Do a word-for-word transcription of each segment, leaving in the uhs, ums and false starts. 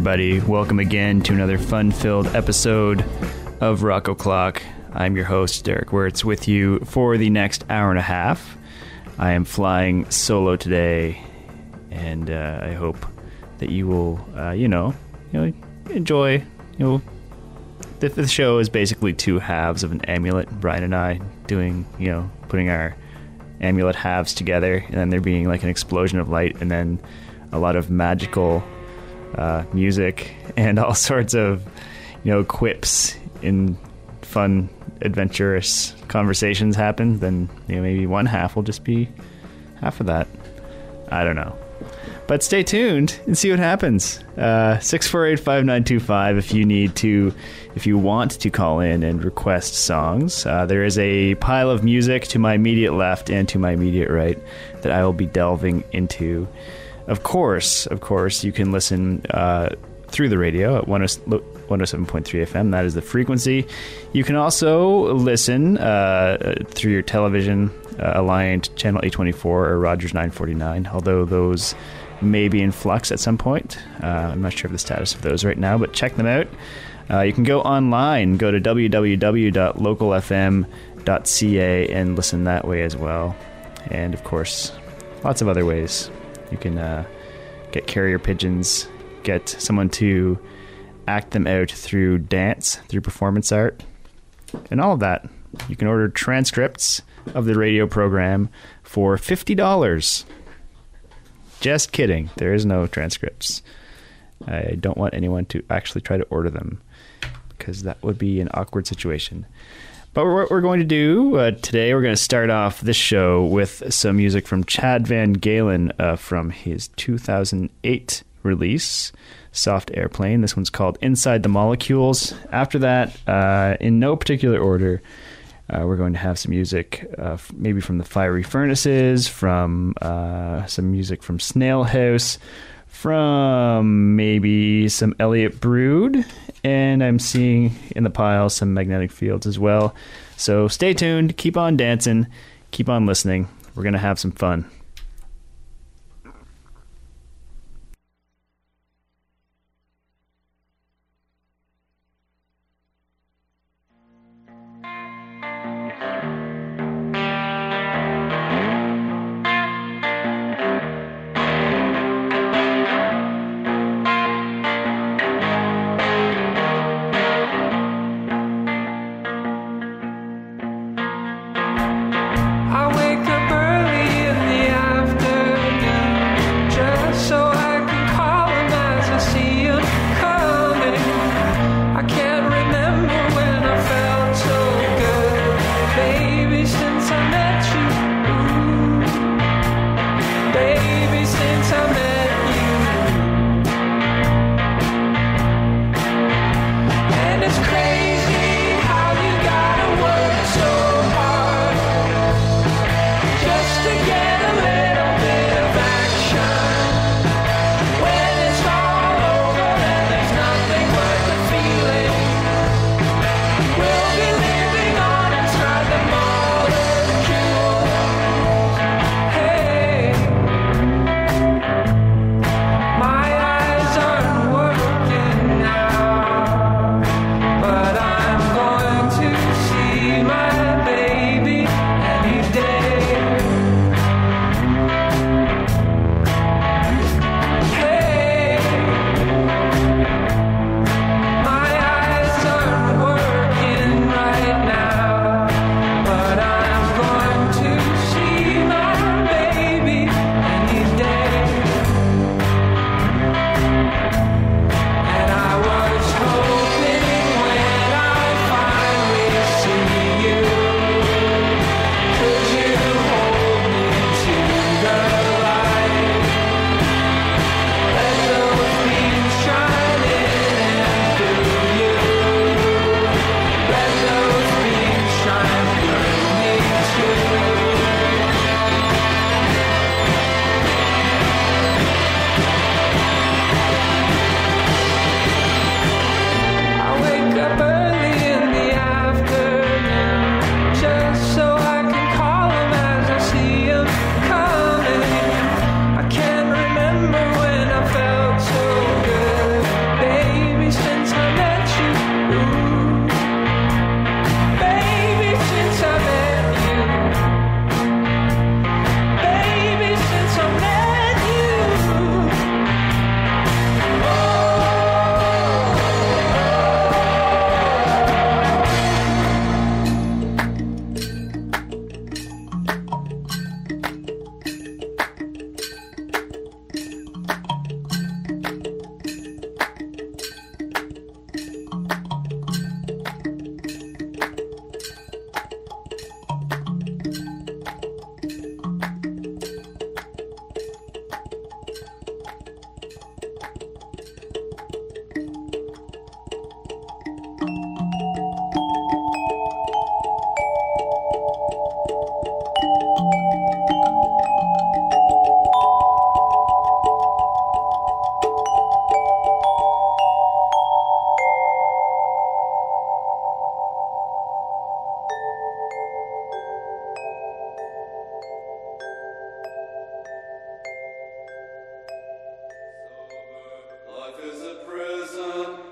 everybody. Welcome again to another fun-filled episode of Rock O'Clock. I'm your host, Derek Wirtz, with you for the next hour and a half. I am flying solo today, and uh, I hope that you will, uh, you know, you know, enjoy. You know, the, the show is basically two halves of an amulet. Brian and I doing, you know, putting our amulet halves together, and then there being like an explosion of light, and then a lot of magical uh, music and all sorts of, you know, quips in fun, adventurous conversations happen. Then, you know, maybe one half will just be half of that. I don't know. But stay tuned and see what happens. Uh, six four eight, five nine two five if you need to, if you want to call in and request songs. Uh, there is a pile of music to my immediate left and to my immediate right that I will be delving into. Of course, of course, you can listen uh, through the radio at one oh seven point three F M. That is the frequency. You can also listen uh, through your television, uh, Alliant Channel eight twenty-four or Rogers nine forty-nine, although those may be in flux at some point. Uh, I'm not sure of the status of those right now, but check them out. Uh, you can go online, go to w w w dot local f m dot c a and listen that way as well. And, of course, lots of other ways. You can uh, get carrier pigeons, get someone to act them out through dance, through performance art, and all of that. You can order transcripts of the radio program for fifty dollars. Just kidding. There is no transcripts. I don't want anyone to actually try to order them, because that would be an awkward situation. But what we're going to do uh, today, we're going to start off this show with some music from Chad Van Galen uh, from his two thousand eight release, Soft Airplane. This one's called Inside the Molecules. After that, uh, in no particular order, Uh, we're going to have some music, uh, f- maybe from the Fiery Furnaces, from uh, some music from Snail House, from maybe some Elliott Brood, and I'm seeing in the pile some Magnetic Fields as well. So stay tuned, keep on dancing, keep on listening. We're going to have some fun. I wake up early in the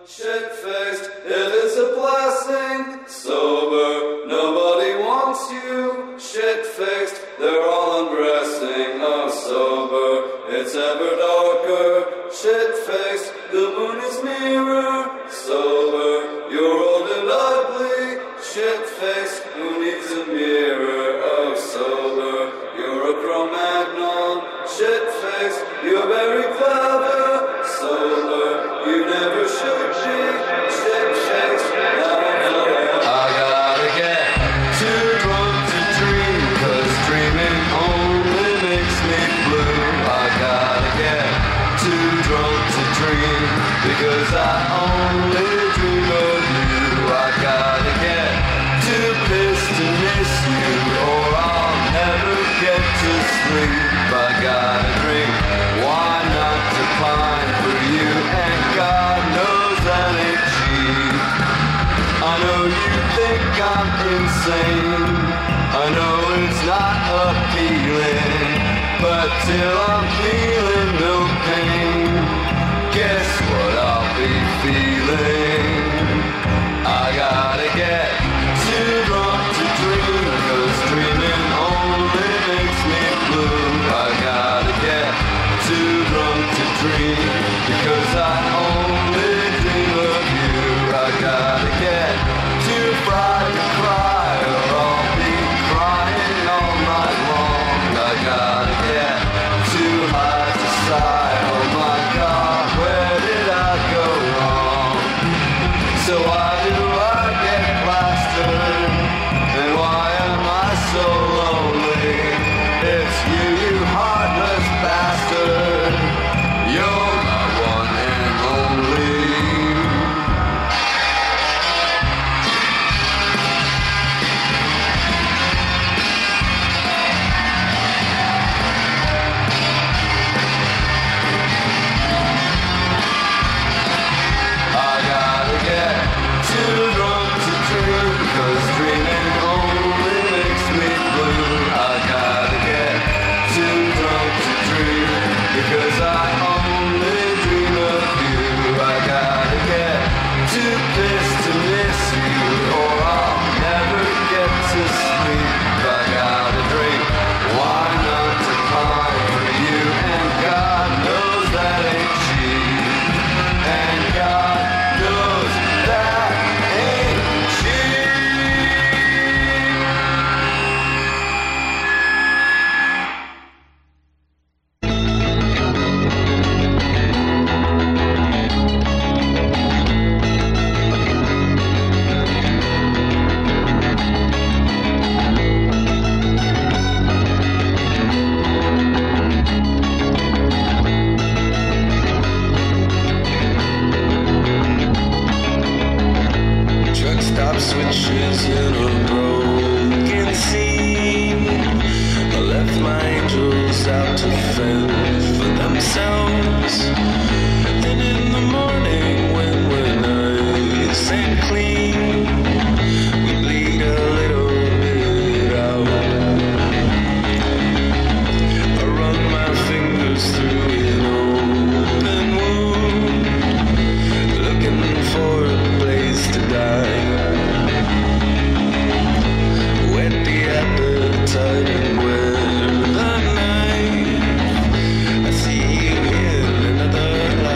Shit-faced, it is a blessing. Sober, nobody wants you. Shit-faced, they're all undressing. Oh, sober, it's ever darker. Shit-faced, the moon is mirror. Sober, you're old and ugly. Shit-faced, who needs a mirror? Oh, sober, you're a Cro-Magnon. Shit-faced, you're very clever. Sober, you never should be. Shit-faced, now I gotta get too drunk to dream, 'cause dreaming only makes me blue. I gotta get too drunk to dream, because I only dream of you. I gotta get too pissed to miss you, or I'll never get to sleep. I gotta drink, why not to pine for you, and God knows that ain't cheap. I know you think I'm insane, I know it's not appealing, but till I'm feeling no pain, guess what I'll be feeling? I gotta get too drunk to dream, 'cause dreaming only makes me blue. I gotta get too drunk to dream, because I only dream of you. I gotta get too fried to cry, or I'll be crying all night long. I gotta get too high to sigh, oh my God, where did I go wrong? So why do I get plastered, and why am I so lonely? It's you, you heartless bastard, you're my one and only. I gotta get too drunk to dream, 'cause dreaming only makes me blue. I gotta get too drunk to dream, because I only dream of you. I gotta get too pissed to miss you, or I'll never get to sleep. I gotta drink, why not to pine for you, and God knows that ain't cheap, and God knows that ain't cheap. Truck stop switches in a broken scene. I left my angels out to fend for themselves. Then in the morning, when we're nice and clean, we bleed a little bit out. I run my fingers through an open wound, looking for a place to die. Whet the appetite and wear the knife. I see you in another life.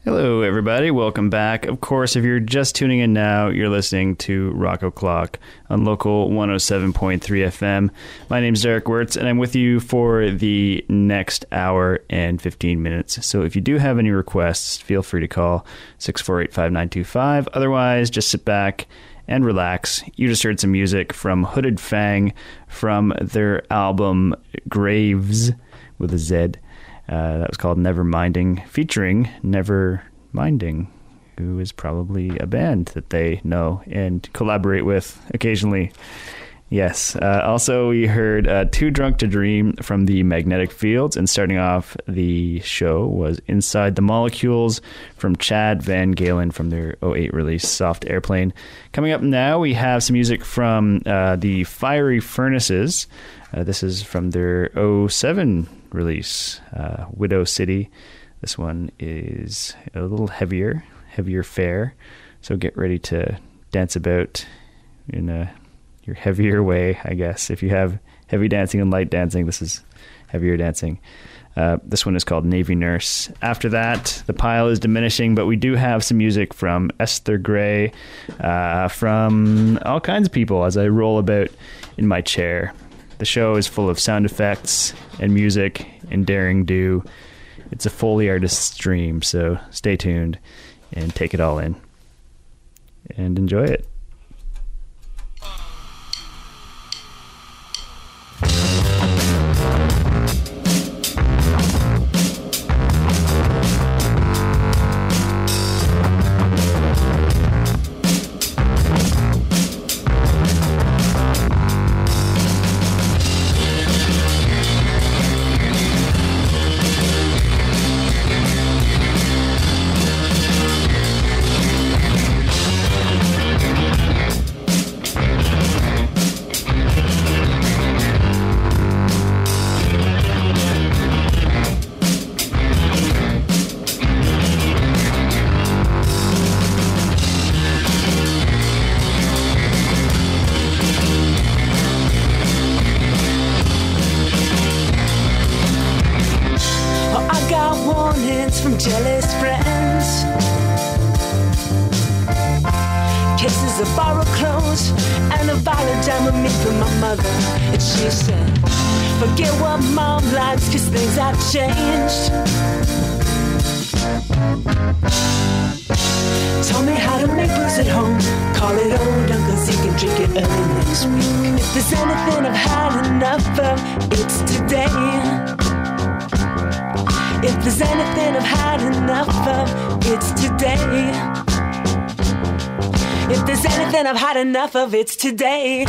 Hello, everybody. Welcome back. Of course, if you're just tuning in now, you're listening to Rock O'Clock on Local one oh seven point three F M. My name's Derek Wirtz, and I'm with you for the next hour and fifteen minutes. So if you do have any requests, feel free to call six four eight, five nine two five. Otherwise, just sit back and relax. You just heard some music from Hooded Fang from their album Graves with a Z. Uh, that was called Never Minding, featuring Never Minding, who is probably a band that they know and collaborate with occasionally. Yes. Uh, also, we heard uh, Too Drunk to Dream from the Magnetic Fields, and starting off the show was Inside the Molecules from Chad Van Galen from their oh eight release Soft Airplane. Coming up now, we have some music from uh, the Fiery Furnaces. Uh, this is from their oh seven release, uh, Widow City. This one is a little heavier, heavier fare. So get ready to dance about in a your heavier way, I guess. If you have heavy dancing and light dancing, this is heavier dancing. Uh, this one is called Navy Nurse. After that, the pile is diminishing, but we do have some music from Esther Gray, uh, from all kinds of people as I roll about in my chair. The show is full of sound effects and music and daring do. It's a Foley artist's dream, so stay tuned and take it all in and enjoy it. Changed. Tell me how to make booze at home. Call it old uncle so you can drink it early next week. If there's anything I've had enough of, it's today. If there's anything I've had enough of, it's today. If there's anything I've had enough of, it's today.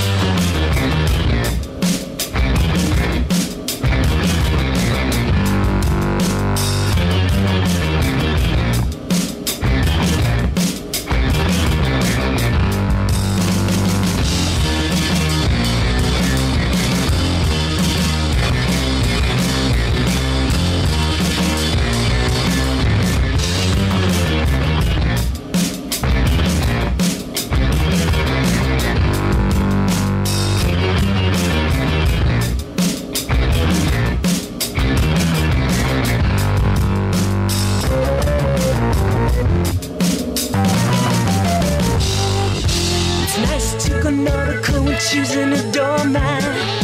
Choosing a doormat.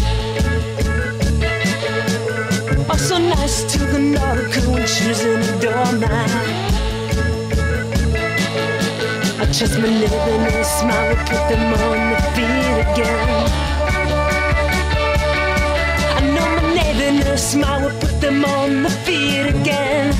Oh, so nice to the nautical when choosing a doormat. I trust my living and a smile will put them on their feet again. I know my navy and a smile will put them on their feet again.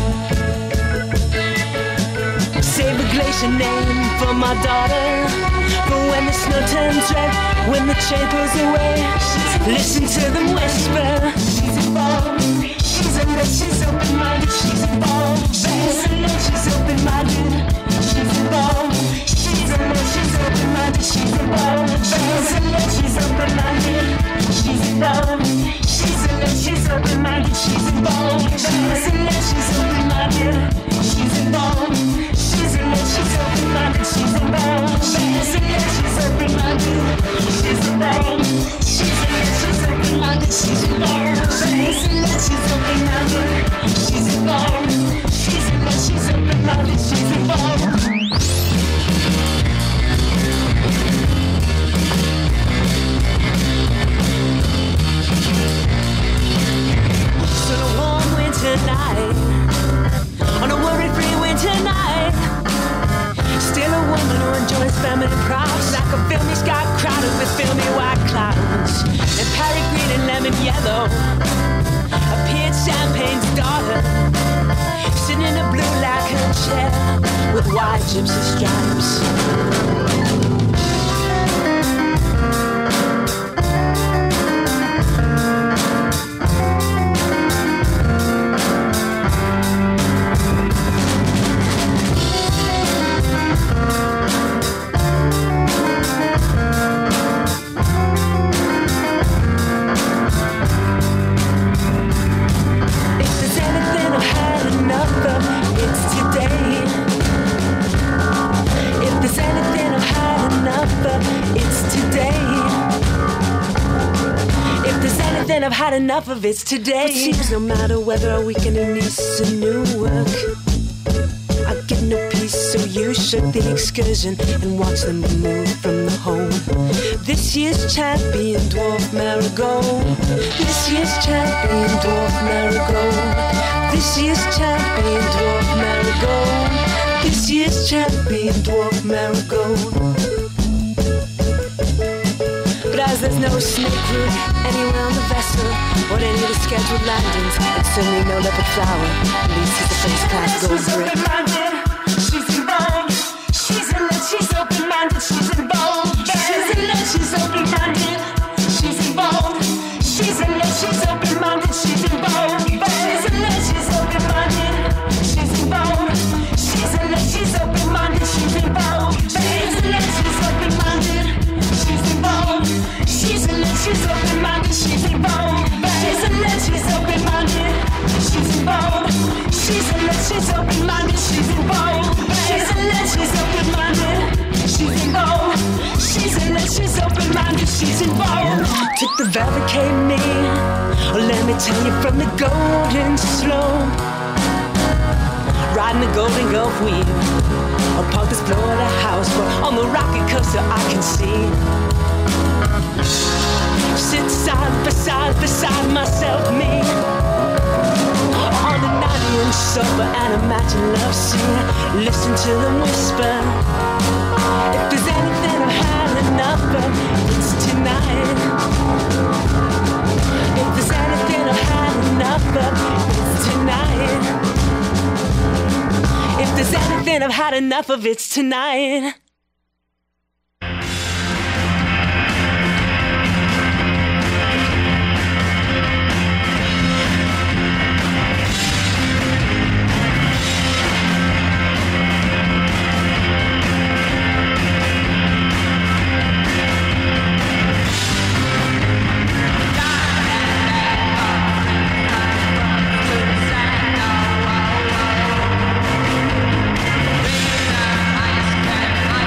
Save a glacier name for my daughter. But when the snow turns red, when the train pulls away, listen to them whisper. She's involved, she's a nut, she's open-minded, she's involved. She's a nut, she's open-minded, she's involved. She's a nut, she's open-minded, she's involved. She's a nut, she's open-minded, she's involved. She's a nut, she's open-minded, she's involved. She's a nut, she's open-minded, she's involved. She's a nut, she's open-minded, she's involved. She's a nut, she's open-minded, she's involved. She's a nut, she's open-minded, she's involved. Othello appeared Champagne's daughter, sitting in a blue lacquer chair with white gypsy stripes. I've had enough of it today. It seems no matter whether our weekend needs a new work, I get no peace, so you should the excursion and watch them move from the home. This year's champion dwarf marigold. This year's champion dwarf marigold. This year's champion dwarf marigold. This year's champion dwarf marigold. But as there's no snake route anywhere on the vessel or any of the scheduled landings, it's certainly no leopard flower. At least he's a first class gold brick. She's open-minded, she's involved. She's in love, she's open-minded, she's involved. She's in love, she's open-minded, she's involved. She's in love, she's open-minded, she's involved. She's in love, she's open-minded, she's involved. She's in love, she's open-minded, she's involved. She's in love, she's open-minded, she's involved. She's in love, she's open-minded, she's involved. She's in love, she's open-minded, she's involved. She's in love, she's open-minded, she's involved. She's in love, she's open-minded, she's involved. She's in love, she's open-minded, she's involved. Took the velvet came me, oh, let me tell you from the golden slope. Riding the Golden Gulf wheel, or park this Florida house, but on the rocket coaster I can see. Sit side by side beside myself, me, on a ninety inch sofa and imagine love scene. Listen to them whisper. If there's anything I've had enough of, it's tonight. If there's anything I've had enough of, it's tonight. If there's anything I've had enough of, it's tonight. I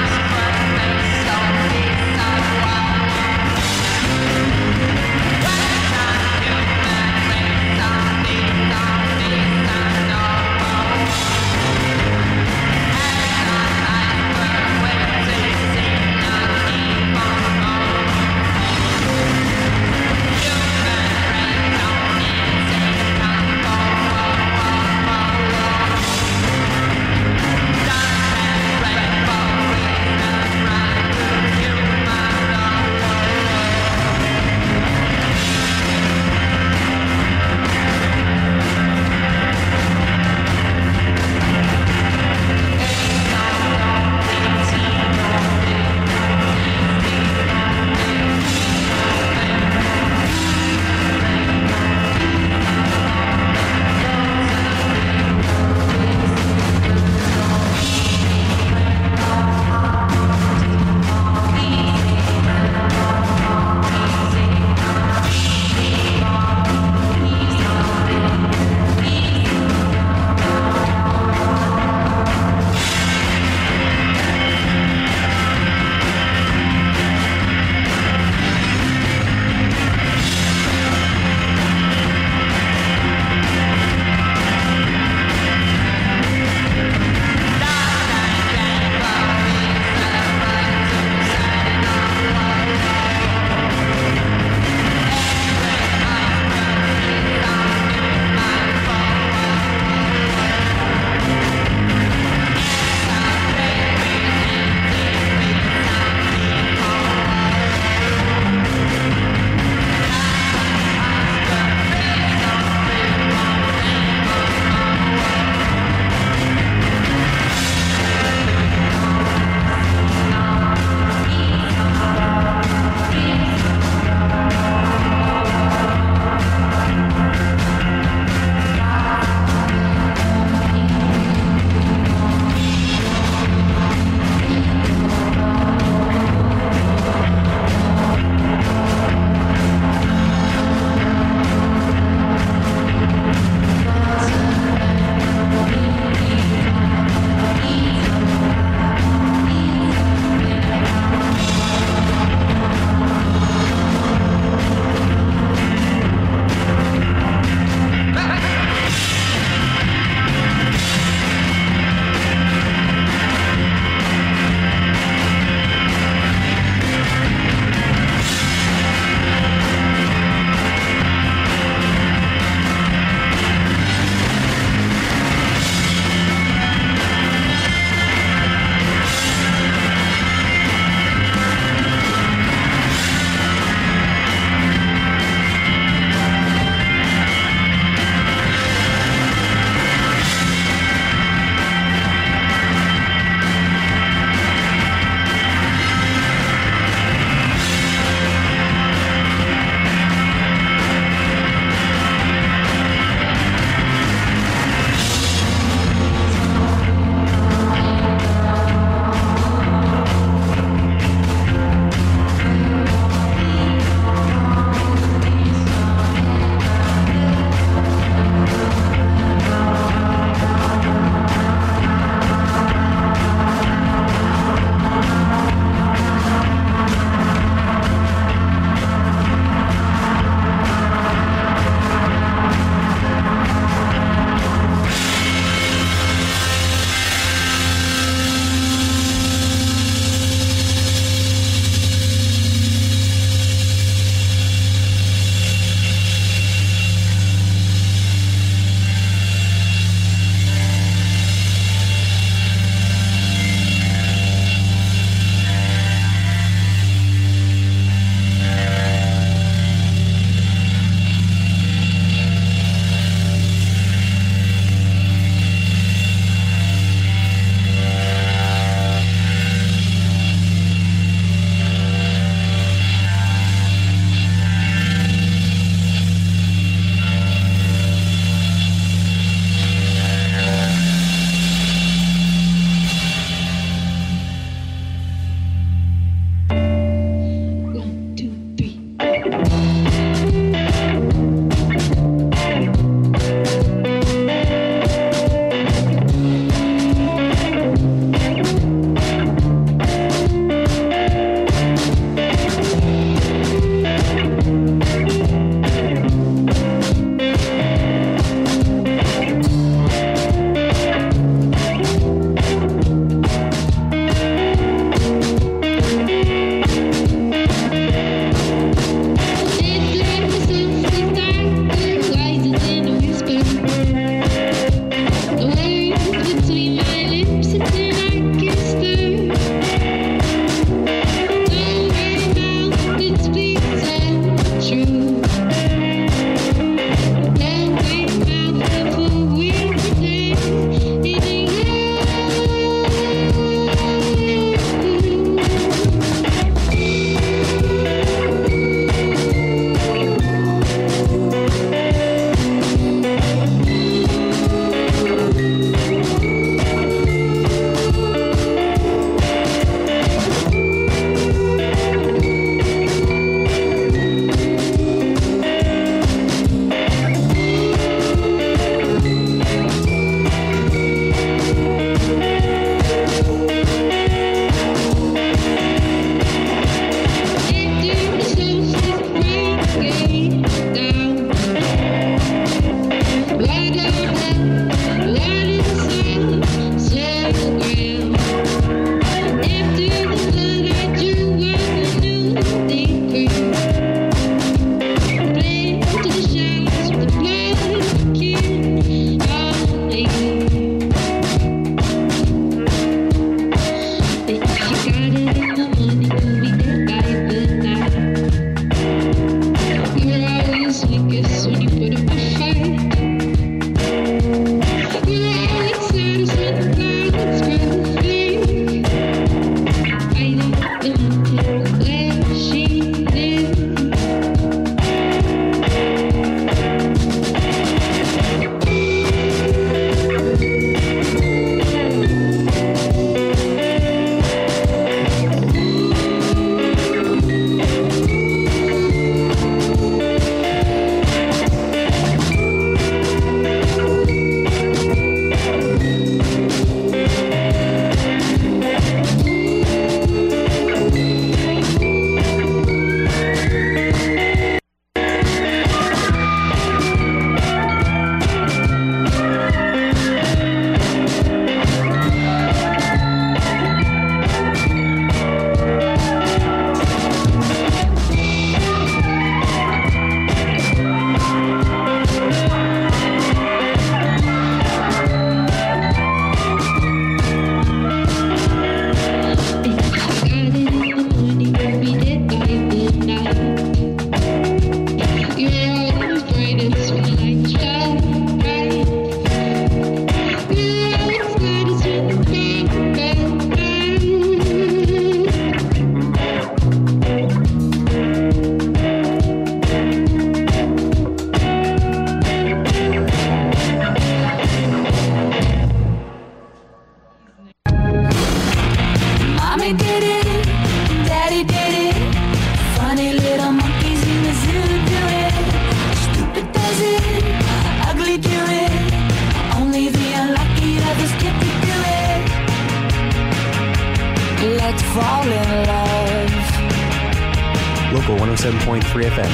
oh seven point three F M.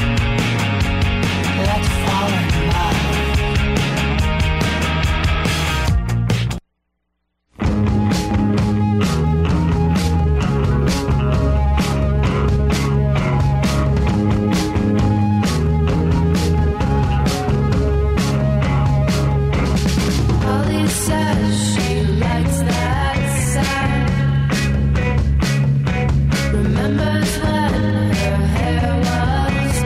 Let's fall in love. Holly says she likes that sound. Remembers when her hair was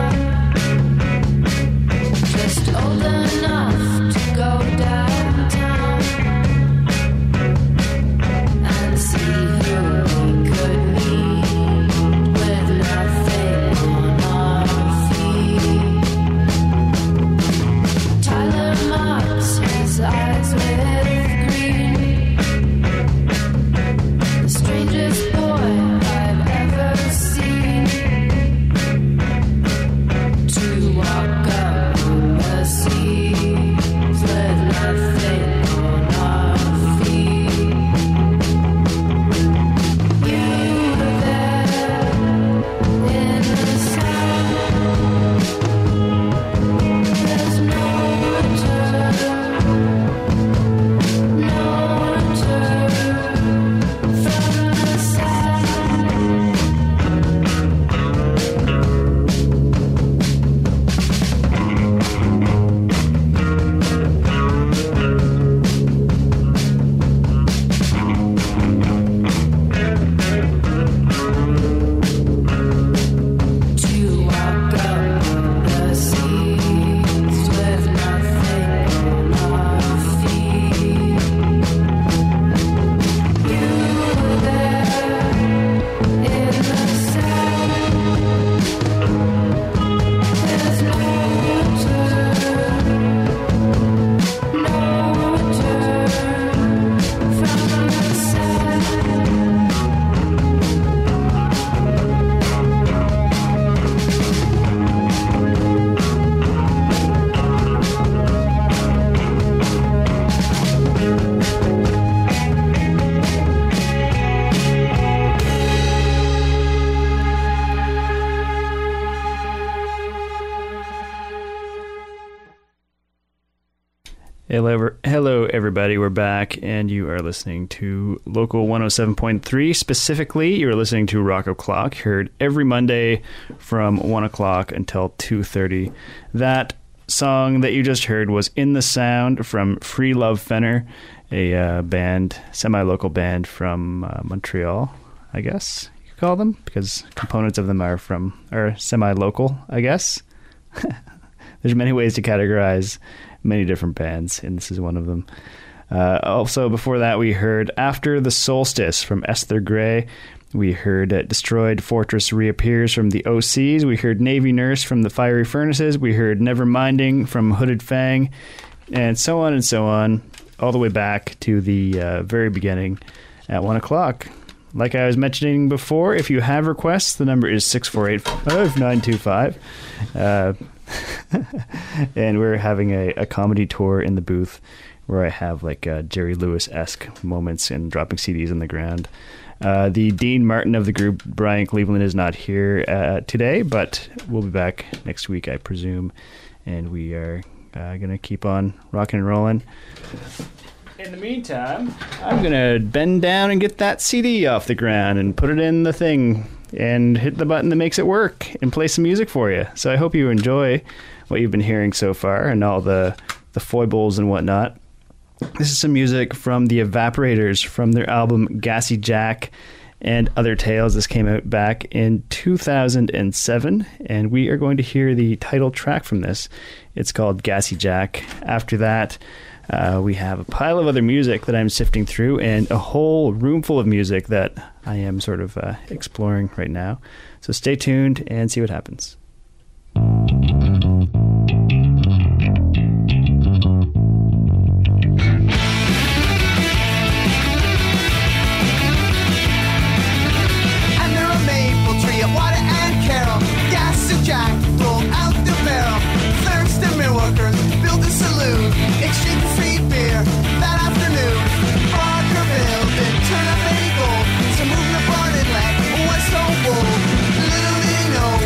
brown. Just old enough to go downtown and see who we could meet with nothing on our feet. Tyler marks his eyes with green. The strangest boy I've ever seen to walk up the seas with nothing on our feet. You were there in the sound. There's no return, no return from the sound. To walk up the seas with nothing on our feet. You were there in the sound. There's no return, no return from the sound. Hello, hello, everybody. We're back, and you are listening to Local one oh seven point three. Specifically, you're listening to Rock O'Clock, heard every Monday from one o'clock until two thirty. That song that you just heard was In the Sound from Free Love Fenner, a uh, band, semi-local band from uh, Montreal, I guess you could call them, because components of them are from are semi-local, I guess. There's many ways to categorize many different bands, and this is one of them. Uh, also, before that, we heard After the Solstice from Esther Gray. We heard uh, Destroyed Fortress Reappears from the O Cs. We heard Navy Nurse from the Fiery Furnaces. We heard Neverminding from Hooded Fang, and so on and so on, all the way back to the uh, very beginning at one o'clock. Like I was mentioning before, if you have requests, the number is six four eight, five nine two five. Uh, and we're having a, a comedy tour in the booth where I have like uh, Jerry Lewis-esque moments and dropping C Ds on the ground. Uh, the Dean Martin of the group, Brian Cleveland, is not here uh, today, but we'll be back next week, I presume. And we are uh, going to keep on rocking and rolling. In the meantime, I'm going to bend down and get that C D off the ground and put it in the thing and hit the button that makes it work and play some music for you. So I hope you enjoy what you've been hearing so far and all the, the foibles and whatnot. This is some music from the Evaporators from their album Gassy Jack and Other Tales. This came out back in two thousand seven, and we are going to hear the title track from this. It's called Gassy Jack. After that, Uh, we have a pile of other music that I'm sifting through and a whole room full of music that I am sort of uh, exploring right now. So stay tuned and see what happens. Under a maple tree, a water and carol, Gassy Jack rolled out the barrel. Thirsty mill workers built a saloon, exchanged free beer that afternoon. Barkerville didn't turn up any gold, so moving the barn inlet was so bold. Little did he know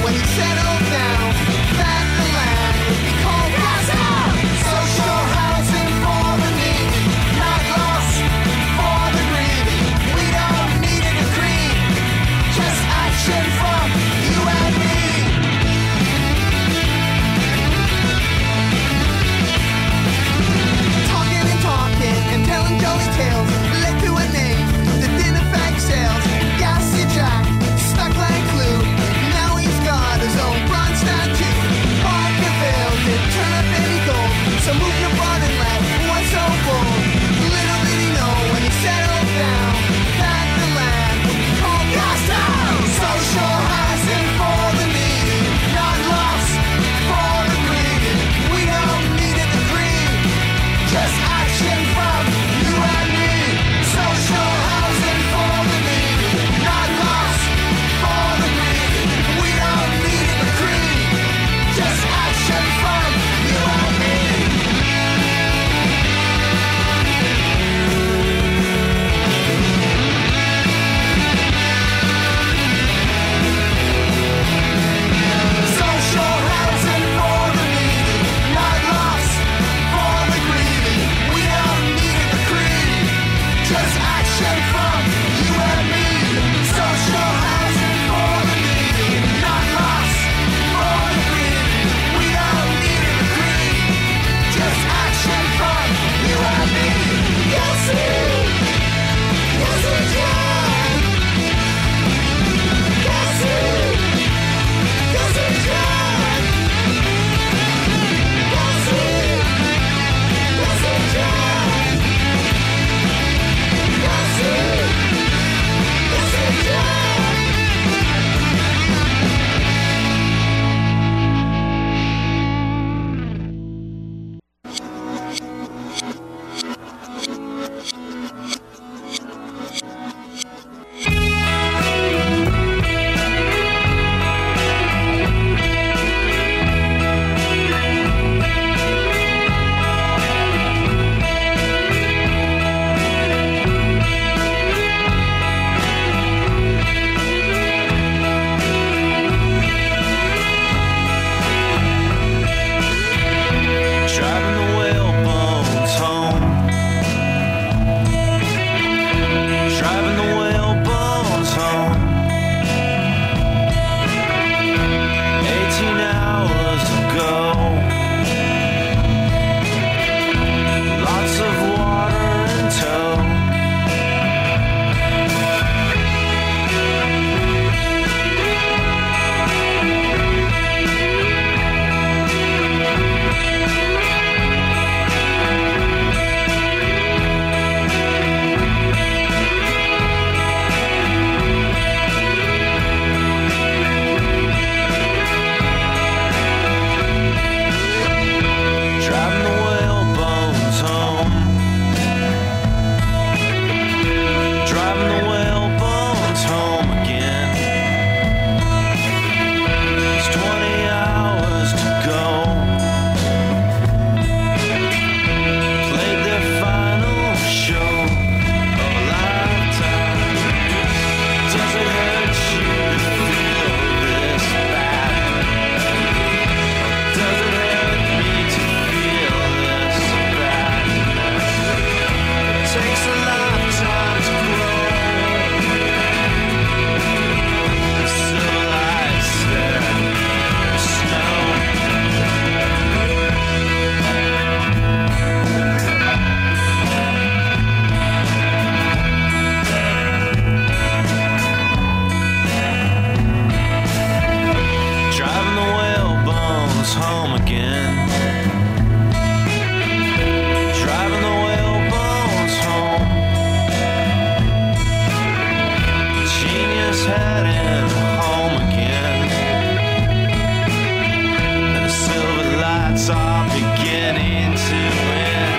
get into it.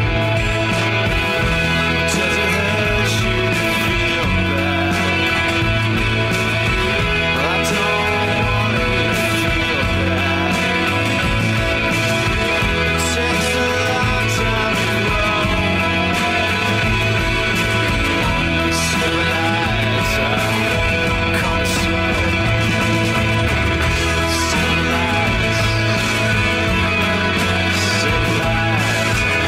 Does it hurt you to feel bad? I don't want you to feel bad. It takes a long time to grow. Civilize, uh, come slow. Civilize, civilize.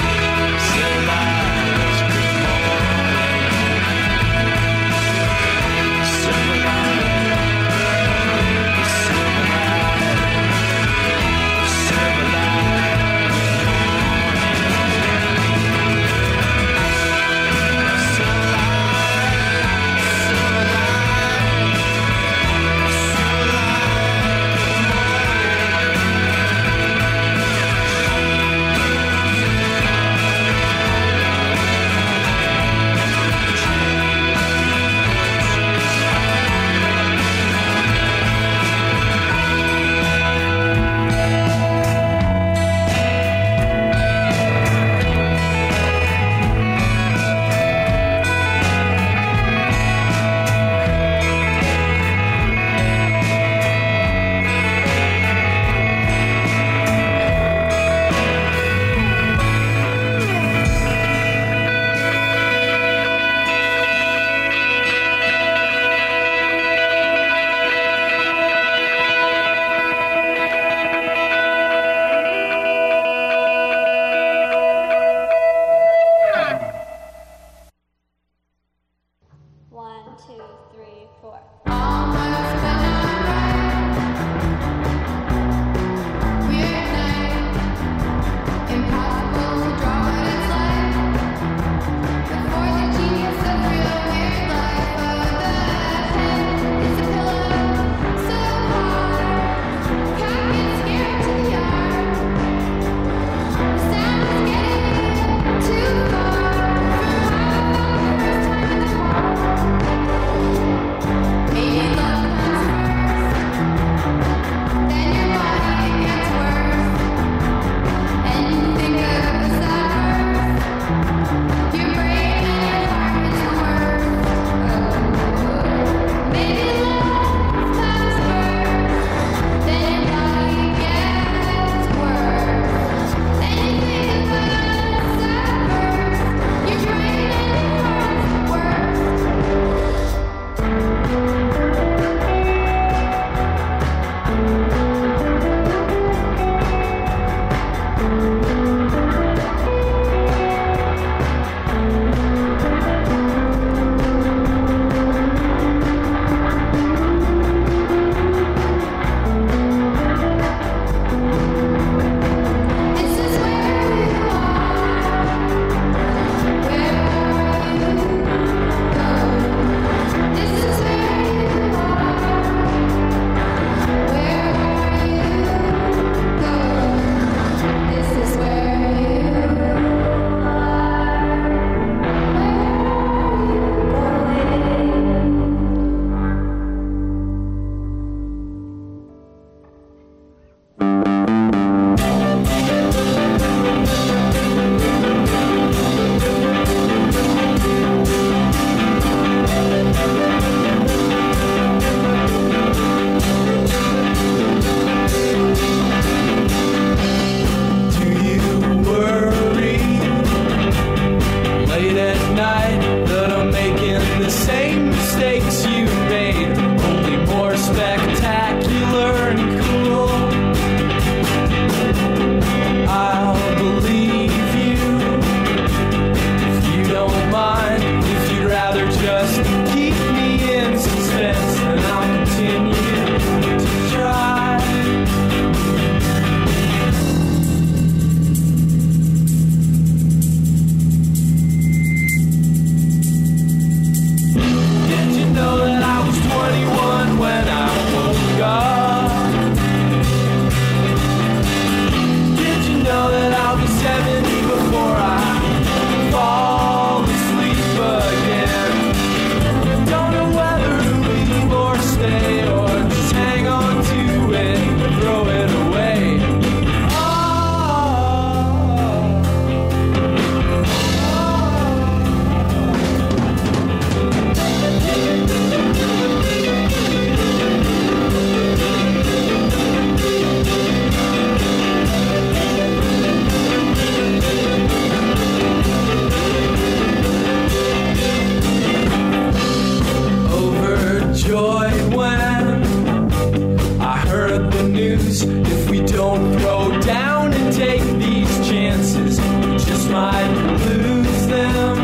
might lose them.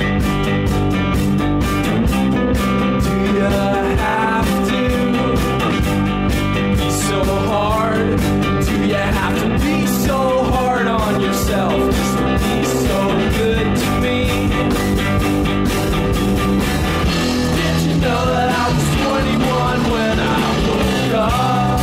Do you have to be so hard? Do you have to be so hard on yourself just to be so good to me? Did you know that I was twenty-one when I woke up?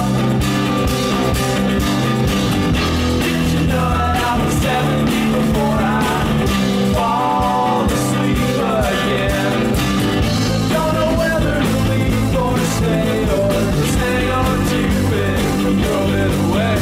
Did you know that I was seventy before I fall asleep again? Don't know whether to leave or to stay or just hang on to it and throw it away.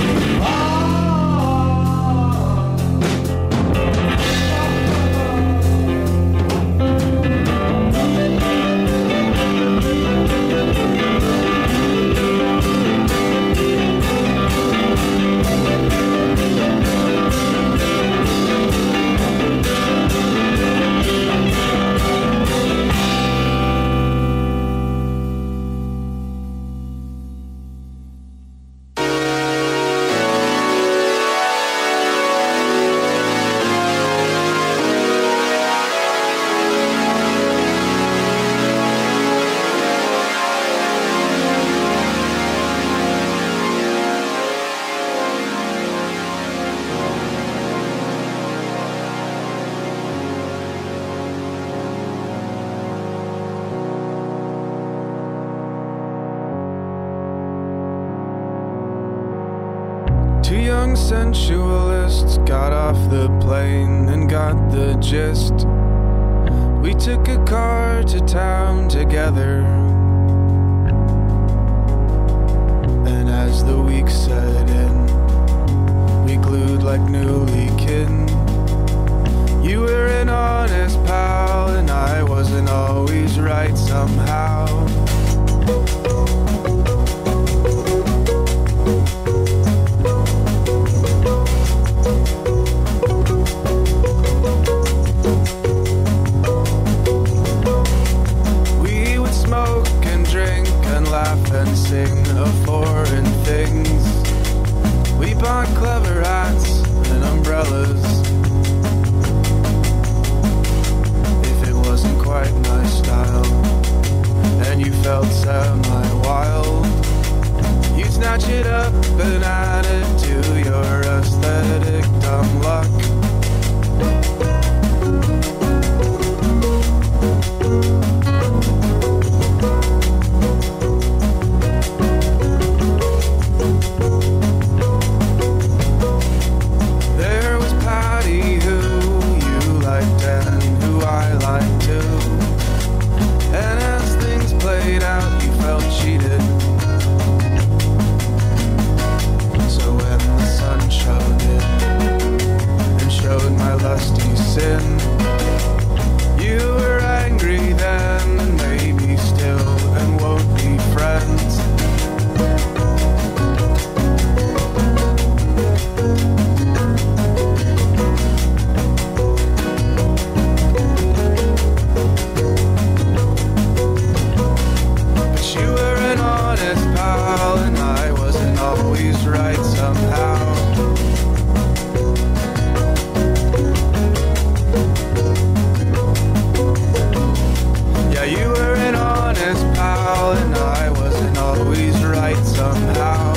Two young sensualists got off the plane and got the gist. We took a car to town together, and as the week set in, we glued like newly kin. You were an honest pal, and I wasn't always right somehow. Laugh and sing of foreign things. We bought clever hats and umbrellas. If it wasn't quite my style and you felt semi-wild, you'd snatch it up and add it to your aesthetic dumb luck. Cheated. So when the sun shone in and showed my lusty sin, you were angry then and maybe still and won't be friends. And I wasn't always right somehow. Yeah, you were an honest pal, and I wasn't always right somehow.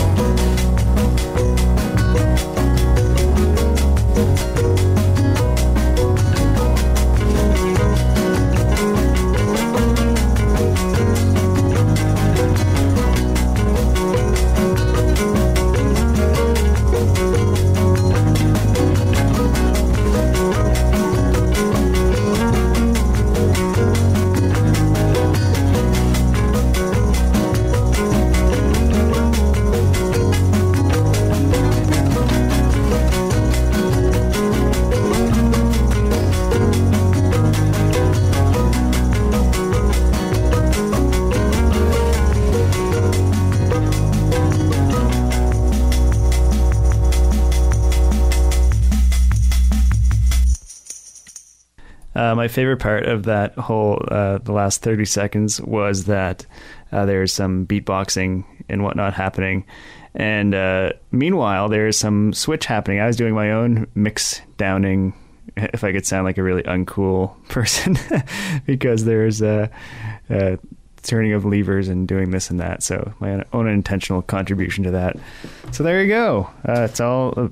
Uh, my favorite part of that whole, uh, the last thirty seconds was that uh, there's some beatboxing and whatnot happening. And uh, meanwhile, there's some switch happening. I was doing my own mix downing, if I could sound like a really uncool person, because there's a, a turning of levers and doing this and that. So my own intentional contribution to that. So there you go. Uh, it's all a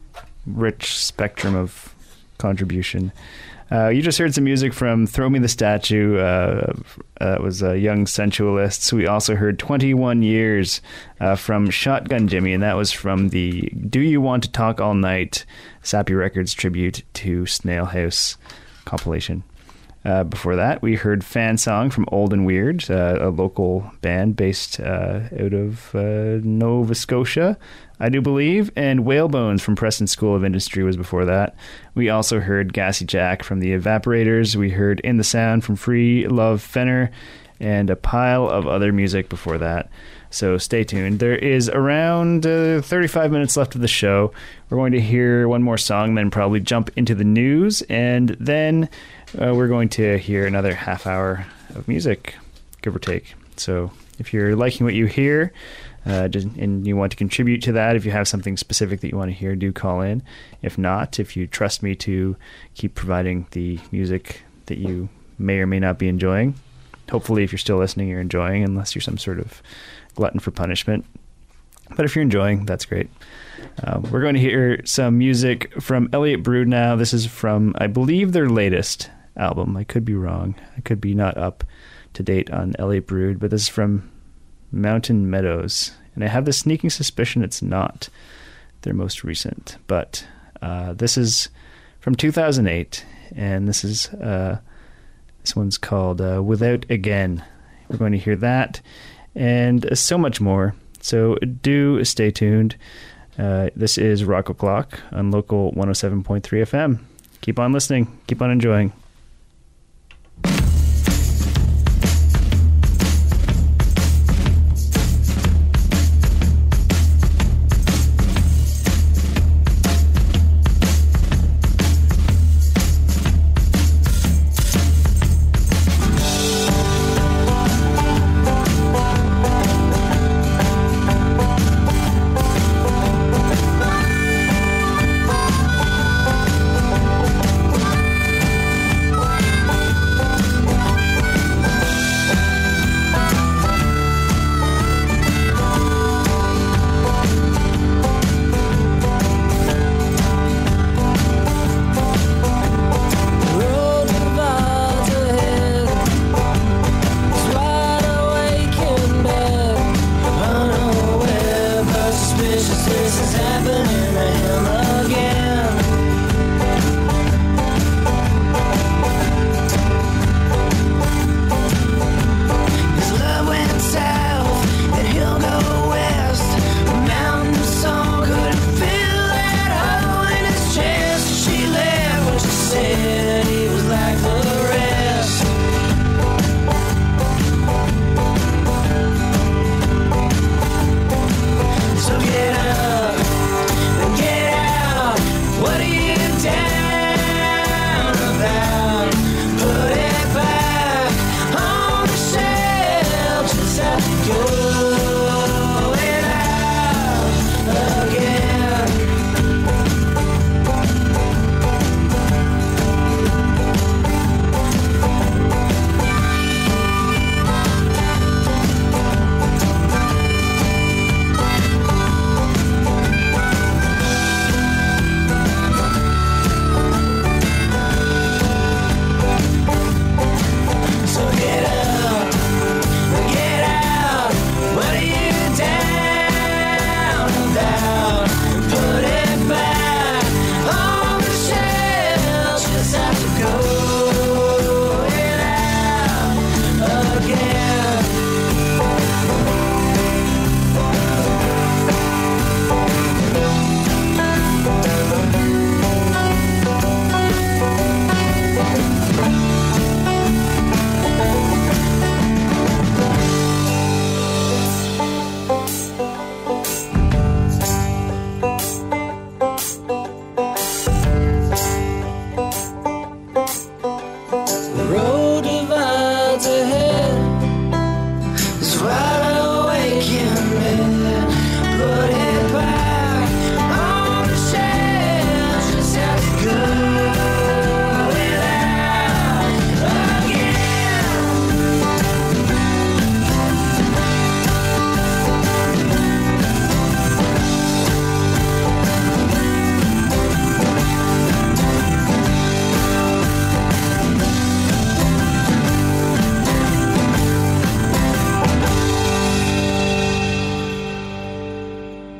rich spectrum of contribution. Uh, you just heard some music from Throw Me the Statue. Uh, uh, it was uh, Young Sensualists. We also heard twenty-one years uh, from Shotgun Jimmy, and that was from the Do You Want to Talk All Night Sappy Records tribute to Snail House compilation. Uh, before that, we heard Fan Song from Old and Weird, uh, a local band based uh, out of uh, Nova Scotia, I do believe, and Whalebones from Preston School of Industry was before that. We also heard Gassy Jack from the Evaporators. We heard In the Sound from Free Love Fenner, and a pile of other music before that. So stay tuned. There is around uh, thirty-five minutes left of the show. We're going to hear one more song, then probably jump into the news, and then uh, we're going to hear another half hour of music, give or take. So if you're liking what you hear, Uh, and you want to contribute to that, if you have something specific that you want to hear, do call in. If not, if you trust me to keep providing the music that you may or may not be enjoying, hopefully if you're still listening, you're enjoying, unless you're some sort of glutton for punishment. But if you're enjoying, that's great. Uh, we're going to hear some music from Elliot Brood now. This is from, I believe, their latest album. I could be wrong. I could be not up to date on Elliot Brood, but this is from Mountain Meadows, and I have the sneaking suspicion it's not their most recent, but uh, this is from two thousand eight, and this is uh, this one's called uh, Without Again. We're going to hear that and uh, so much more, so do stay tuned. Uh, this is Rock O'Clock on Local one oh seven point three F M. Keep on listening, keep on enjoying.